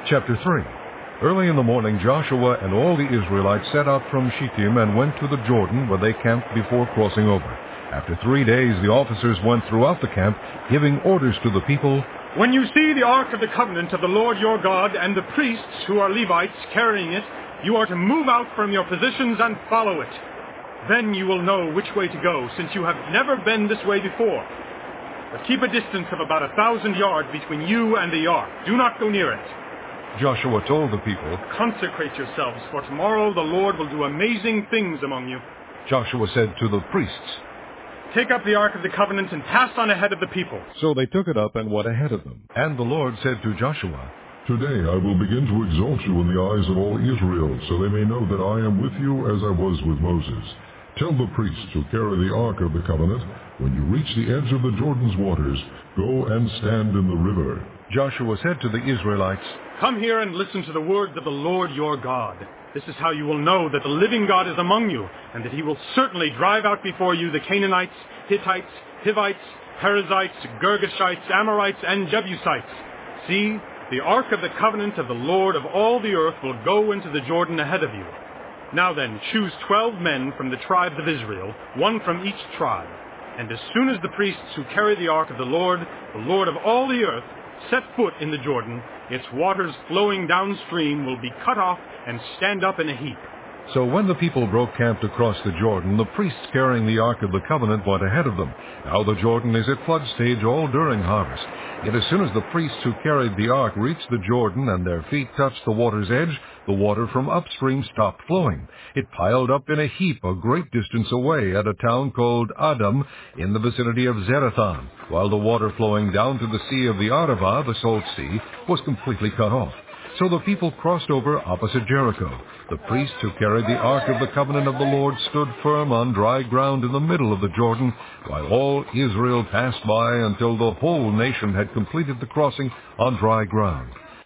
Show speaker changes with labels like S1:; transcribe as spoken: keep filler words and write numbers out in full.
S1: Chapter three. Early in the morning Joshua and all the Israelites set out from Shittim and went to the Jordan, where they camped before crossing over. After three days the officers went throughout the camp, giving orders to the people,
S2: "When you see the ark of the covenant of the Lord your God and the priests who are Levites carrying it, you are to move out from your positions and follow it. Then you will know which way to go, since you have never been this way before. But keep a distance of about a thousand yards between you and the ark. Do not go near it."
S1: Joshua told the people,
S2: "Consecrate yourselves, for tomorrow the Lord will do amazing things among you."
S1: Joshua said to the priests,
S2: "Take up the ark of the covenant and pass on ahead of the people."
S1: So they took it up and went ahead of them. And the Lord said to Joshua,
S3: "Today I will begin to exalt you in the eyes of all Israel, so they may know that I am with you as I was with Moses. Tell the priests who carry the ark of the covenant, when you reach the edge of the Jordan's waters, go and stand in the river."
S1: Joshua said to the Israelites,
S2: "Come here and listen to the words of the Lord your God. This is how you will know that the living God is among you, and that he will certainly drive out before you the Canaanites, Hittites, Hivites, Perizzites, Girgashites, Amorites, and Jebusites. See, the ark of the covenant of the Lord of all the earth will go into the Jordan ahead of you. Now then, choose twelve men from the tribes of Israel, one from each tribe. And as soon as the priests who carry the ark of the Lord, the Lord of all the earth, set foot in the Jordan, its waters flowing downstream will be cut off and stand up in a heap."
S1: So when the people broke camp to cross the Jordan, the priests carrying the Ark of the Covenant went ahead of them. Now the Jordan is at flood stage all during harvest. Yet as soon as the priests who carried the Ark reached the Jordan and their feet touched the water's edge, the water from upstream stopped flowing. It piled up in a heap a great distance away at a town called Adam in the vicinity of Zarethan, while the water flowing down to the Sea of the Arava, the Salt Sea, was completely cut off. So the people crossed over opposite Jericho. The priests who carried the Ark of the Covenant of the Lord stood firm on dry ground in the middle of the Jordan, while all Israel passed by until the whole nation had completed the crossing on dry ground.